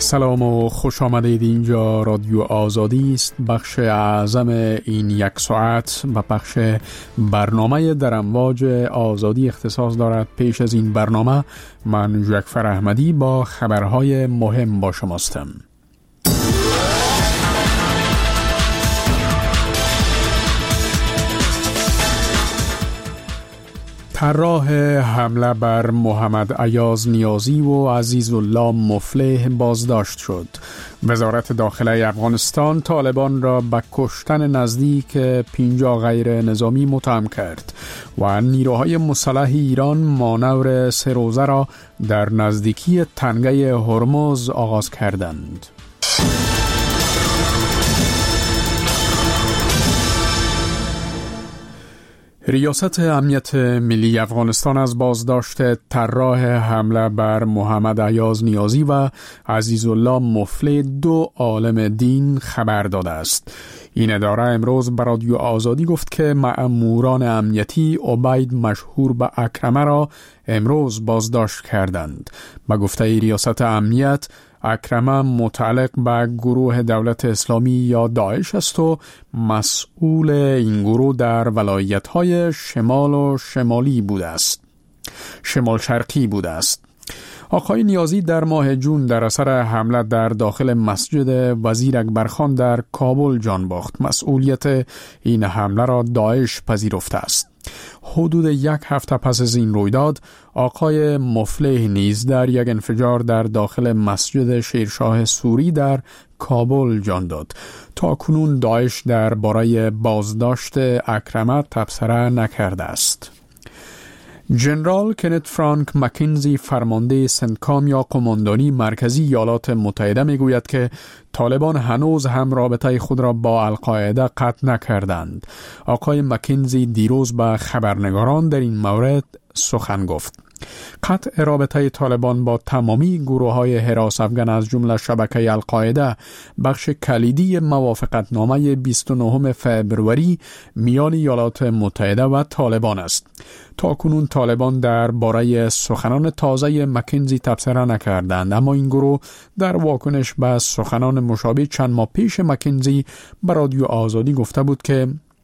سلام و خوش آمدید. اینجا رادیو آزادی است. بخش اعظم این یک ساعت و بخش برنامه در امواج آزادی اختصاص دارد. پیش از این برنامه من جعفر احمدی با خبرهای مهم با شماستم. طراح حمله بر محمد ایاز نیازی و عزیزالله مفلح بازداشت شد. وزارت داخله افغانستان طالبان را به کشتن نزدیک 50 غیر نظامی متهم کرد و نیروهای مسلح ایران مانور 3 روزه را در نزدیکی تنگه هرمز آغاز کردند. ریاست امنیت ملی افغانستان از بازداشت طراح حمله بر محمد ایاز نیازی و عزیزالله مفلح 2 عالم دین خبر داده است. این اداره امروز به رادیو آزادی گفت که مأموران امنیتی عبید مشهور به اکرمه را امروز بازداشت کردند. به گفته ریاست امنیت، اکرمه متعلق به گروه دولت اسلامی یا داعش است و مسئول این گروه در ولایت‌های شمال و شمال شرقی بوده است. آقای نیازی در ماه جون در اثر حمله در داخل مسجد وزیر اکبرخان در کابل جان باخت. مسئولیت این حمله را داعش پذیرفته است. حدود 1 هفته پس از این رویداد، آقای مفلح نیز در یک انفجار در داخل مسجد شیرشاه سوری در کابل جان داد. تا کنون داعش در باره بازداشت اکرمه تبصره نکرده است. جنرال کنت فرانک مکنزی فرمانده سنتکام یا قماندانی مرکزی ایالات متحده میگوید که طالبان هنوز هم رابطه خود را با القاعده قطع نکردند. آقای مکنزی دیروز به خبرنگاران در این مورد سخن گفت. قطع رابطه طالبان با تمامی گروه‌های حراس افغان از جمله شبکه القاعده بخش کلیدی موافقتنامه 29 فبروری میان ایالات متحده و طالبان است. تاکنون طالبان در باره سخنان تازه مکنزی تبصره نکردند، اما این گروه در واکنش به سخنان مشابه چند ماه پیش مکنزی به رادیو آزادی گفته بود که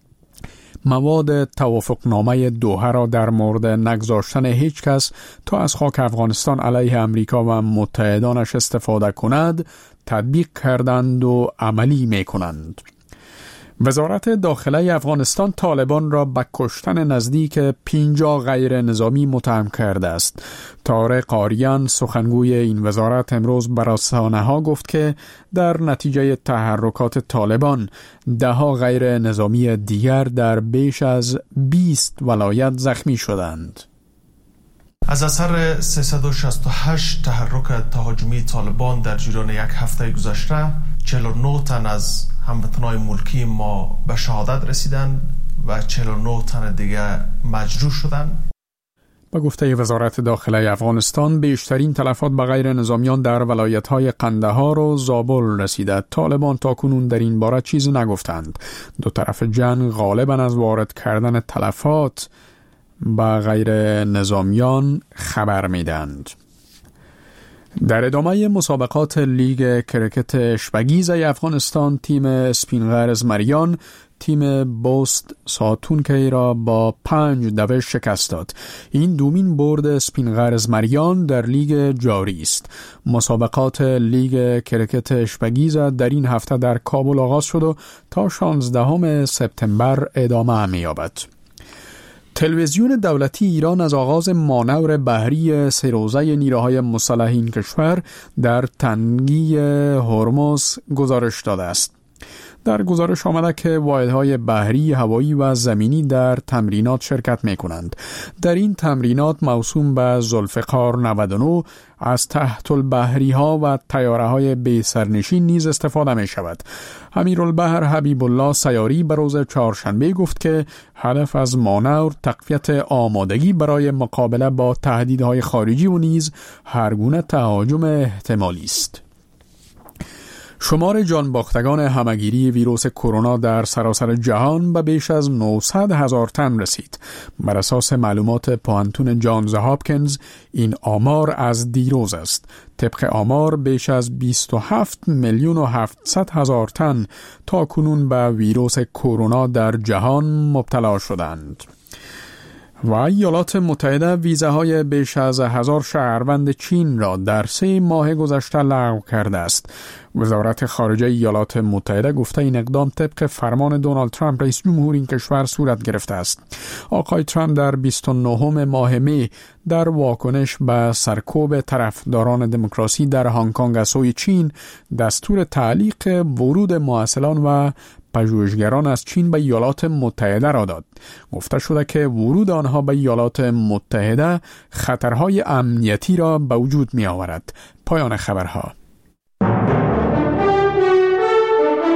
مواد توافقنامه دوحه را در مورد نگذاشتن هیچ کس تا از خاک افغانستان علیه امریکا و متحدانش استفاده کند تطبیق کردند و عملی می کنند. وزارت داخله افغانستان طالبان را به کشتن نزدیک 50 غیر نظامی متهم کرده است. طارق آریان سخنگوی این وزارت امروز به رسانه‌ها گفت که در نتیجه تحرکات طالبان 10 غیر نظامی دیگر در بیش از 20 ولایت زخمی شدند. از اثر 368 تحرک تهاجمی طالبان در جریان 1 هفته گذشته 49 تن از هموطنان ملکی ما به شهادت رسیدند و 49 تن دیگر مجروح شدند. به گفته وزارت داخله افغانستان بیشترین تلفات به غیر نظامیان در ولایت‌های قندهار و زابل رسیده. طالبان تاکنون در این باره چیزی نگفتند. دو طرف جنگ غالباً از وارد کردن تلفات به غیر نظامیان خبر میدند. در ادامه مسابقات لیگ کرکت اشپگیز افغانستان، تیم اسپینغرز مریان تیم بوست ساتونکی را با 5 شکست داد. این دومین برد اسپینغرز مریان در لیگ جاری است. مسابقات لیگ کرکت اشپگیز در این هفته در کابل آغاز شد و تا 16 سپتامبر ادامه می‌یابد. تلویزیون دولتی ایران از آغاز مانور بحری 3 روزه نیروهای مسلح این کشور در تنگه هرمز گزارش داده است. در گزارش آمده که واحدهای بحری، هوایی و زمینی در تمرینات شرکت می کنند. در این تمرینات موسوم به ذوالفقار 99 از تحت البحری ها و طیاره های بی سرنشین نیز استفاده می شود. امیرالبحر حبیب الله سیاری به روز چهارشنبه گفت که هدف از مانور تقویت آمادگی برای مقابله با تهدیدهای خارجی و نیز هر گونه تهاجم احتمالی است. شمار جانباختگان همگیری ویروس کرونا در سراسر جهان به بیش از 900,000 تن رسید. بر اساس معلومات پوهنتون جانز هاپکینز این آمار از دیروز است. طبق آمار بیش از 27,700,000 تن تا کنون به ویروس کرونا در جهان مبتلا شدند. و ایالات متحده ویزاهای بیش از 1000 شهروند چین را در 3 ماه گذشته لغو کرده است. وزارت خارجه ایالات متحده گفته این اقدام طبق فرمان دونالد ترامپ رئیس جمهور این کشور صورت گرفته است. آقای ترامپ در 29 ماه می در واکنش به سرکوب طرفداران دموکراسی در هنگ کنگ از سوی چین دستور تعلیق ورود مراسلان و پژوهشگران از چین به ایالات متحده را داد. گفته شده که ورود آنها به ایالات متحده خطرهای امنیتی را به وجود می آورد. پایان خبرها.